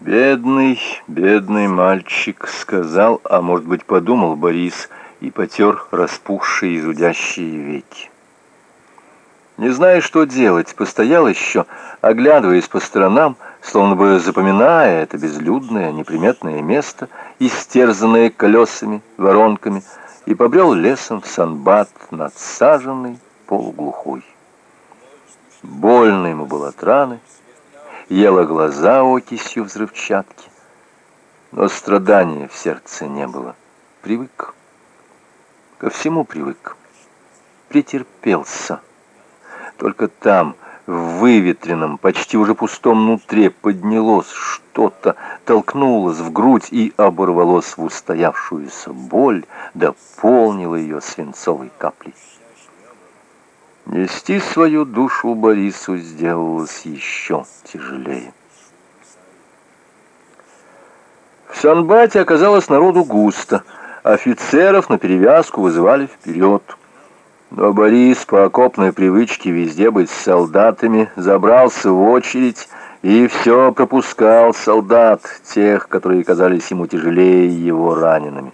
Бедный, бедный мальчик, сказал, а может быть подумал Борис, и потер распухшие и зудящие веки. Не зная, что делать, постоял еще, оглядываясь по сторонам, словно бы запоминая это безлюдное, неприметное место, истерзанное колесами, воронками, и побрел лесом в Санбат, надсаженный, полуглухой. Больно ему было от раны, ела глаза окисью взрывчатки, но страдания в сердце не было. Привык, ко всему привык, претерпелся. Только там, в выветренном, почти уже пустом нутре поднялось что-то, толкнулось в грудь и оборвалось в устоявшуюся боль, дополнило ее свинцовой каплей. Нести свою душу Борису сделалось еще тяжелее. В Санбате оказалось народу густо, офицеров на перевязку вызывали вперед. Но Борис по окопной привычке везде быть с солдатами забрался в очередь и все пропускал солдат, тех, которые казались ему тяжелее его ранеными.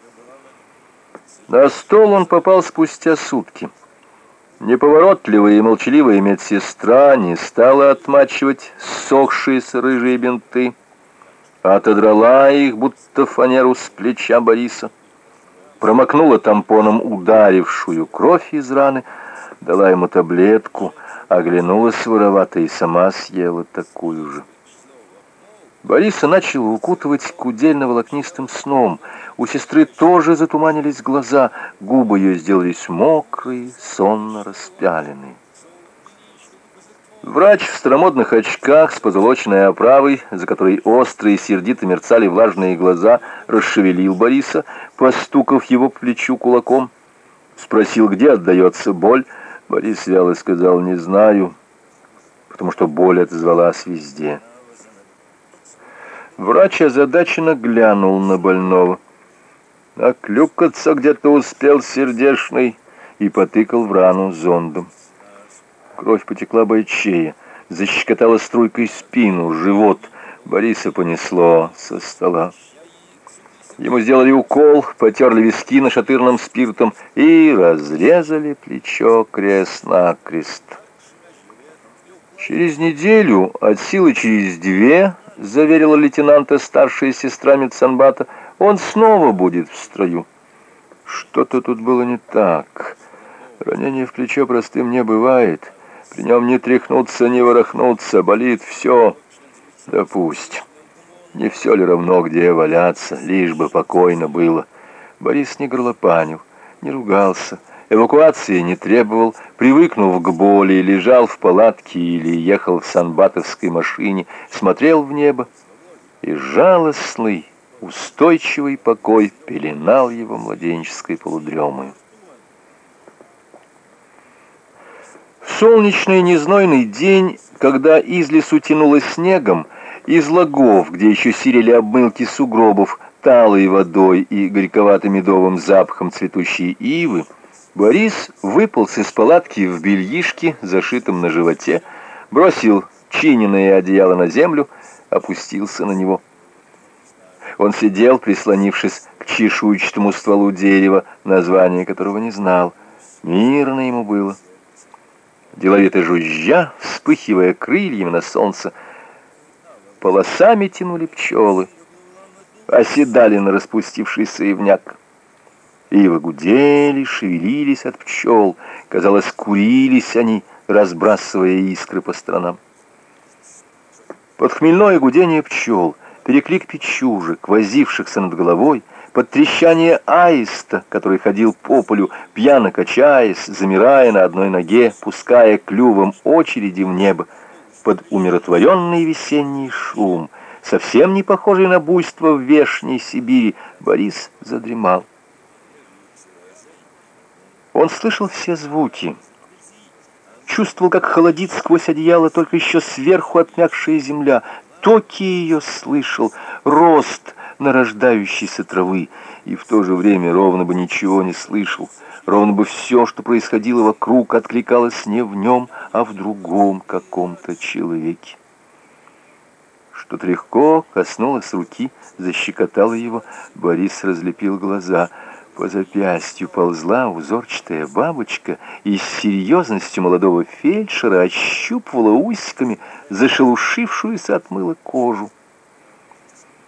На стол он попал спустя сутки. Неповоротливая и молчаливая медсестра не стала отмачивать ссохшиеся рыжие бинты, отодрала их, будто фанеру с плеча Бориса, промокнула тампоном ударившую кровь из раны, дала ему таблетку, оглянулась воровато и сама съела такую же. Бориса начала укутывать кудельно-волокнистым сном. У сестры тоже затуманились глаза, губы ее сделались мокрые, сонно распяленные. Врач в старомодных очках с позолоченной оправой, за которой острые сердито мерцали влажные глаза, расшевелил Бориса, постукав его по плечу кулаком. Спросил, где отдается боль. Борис вяло сказал: «Не знаю», потому что боль отозвалась везде. Врач озадаченно глянул на больного. «Оклюкаться где-то успел сердечный», и потыкал в рану зондом. Кровь потекла бойчее, защекотала струйкой спину, живот. Бориса понесло со стола. Ему сделали укол, потерли виски нашатырным спиртом и разрезали плечо крест-накрест. Через неделю, от силы через 2, заверила лейтенанта старшая сестра медсанбата, он снова будет в строю. Что-то тут было не так. Ранение в плечо простым не бывает. При нем не тряхнуться, не ворохнуться, болит все. Да пусть. Не все ли равно, где валяться, лишь бы покойно было. Борис не горлопанил, не ругался, эвакуации не требовал, привыкнув к боли, лежал в палатке или ехал в санбатовской машине, смотрел в небо, и жалостный, устойчивый покой пеленал его младенческой полудремой. В солнечный незнойный день, когда из лесу тянуло снегом, из лагов, где еще сирели обмылки сугробов, талой водой и горьковато-медовым запахом цветущей ивы, Борис выполз из палатки в бельишке, зашитом на животе, бросил чиненное одеяло на землю, опустился на него. Он сидел, прислонившись к чешуйчатому стволу дерева, название которого не знал. Мирно ему было. Деловито жужжа, вспыхивая крыльями на солнце, полосами тянули пчелы, оседали на распустившийся ивняк. Ивы гудели, шевелились от пчел, казалось, курились они, разбрасывая искры по сторонам. Под хмельное гудение пчел, переклик печужек, возившихся над головой, под трещание аиста, который ходил по полю, пьяно качаясь, замирая на одной ноге, пуская клювом очереди в небо, под умиротворенный весенний шум, совсем не похожий на буйство в вешней Сибири, Борис задремал. Он слышал все звуки, чувствовал, как холодит сквозь одеяло только еще сверху отмякшая земля, токи ее слышал, рост нарождающейся травы, и в то же время ровно бы ничего не слышал, ровно бы все, что происходило вокруг, откликалось не в нем, а в другом каком-то человеке. Что-то легко коснулось руки, защекотало его. Борис разлепил глаза. По запястью ползла узорчатая бабочка и с серьезностью молодого фельдшера ощупывала усиками зашелушившуюся от мыла кожу.